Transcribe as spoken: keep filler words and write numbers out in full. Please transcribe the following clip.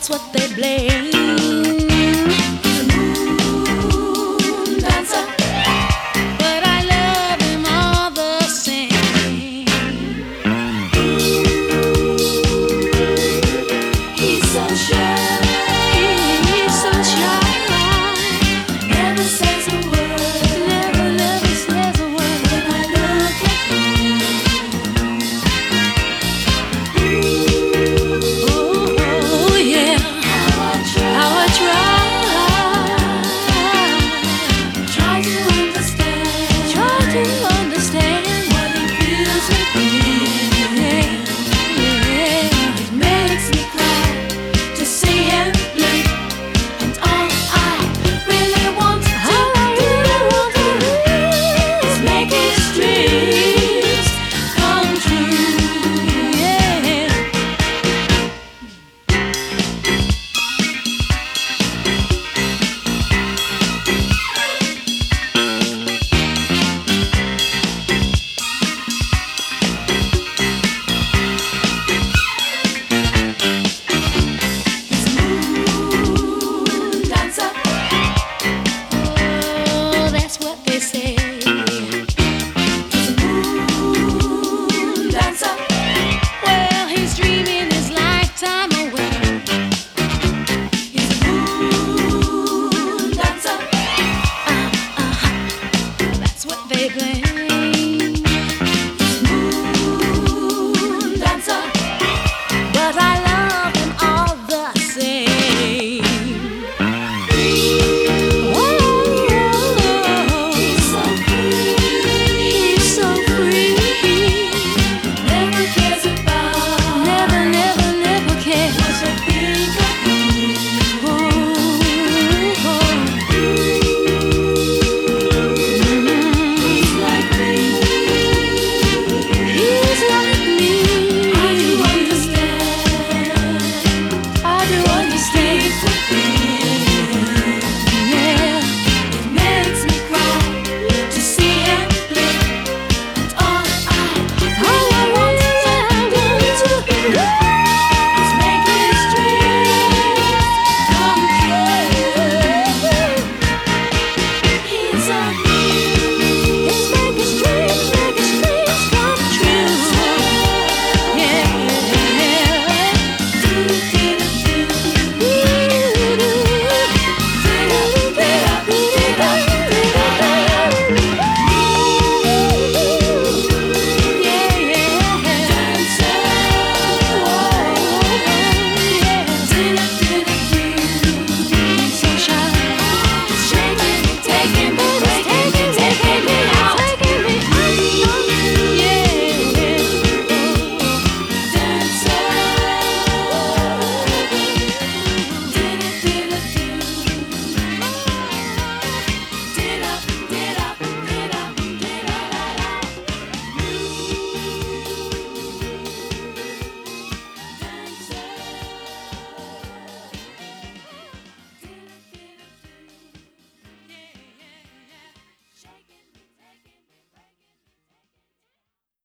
that's what they blame. The moon dancer, but I love him all the same. He's so shy, he's so shy. Never says a word, never, never says a word. When I look at him, oh, oh yeah, how I try, how I try, try to understand, try to understand what he feels within. Yeah, yeah. It makes me cry to see him blink, and all I really want to all I really want to do is make his dreams come true. Yeah. Moon dancer, oh, that's what they say. He's a moon dancer. Well, he's dreaming his lifetime away. He's a moon dancer. Uh, uh-huh. That's what they blame. He's a moon dancer, but I love him all the same. Oh, he's so free, he's so free. Never cares about, never, never, never cares what you think of me. Oh, oh. He's like me, he's like me. I do understand, I do understand. Yeah, it makes me cry to see him blink, and all I, all I want to do is make his dreams come true. He's a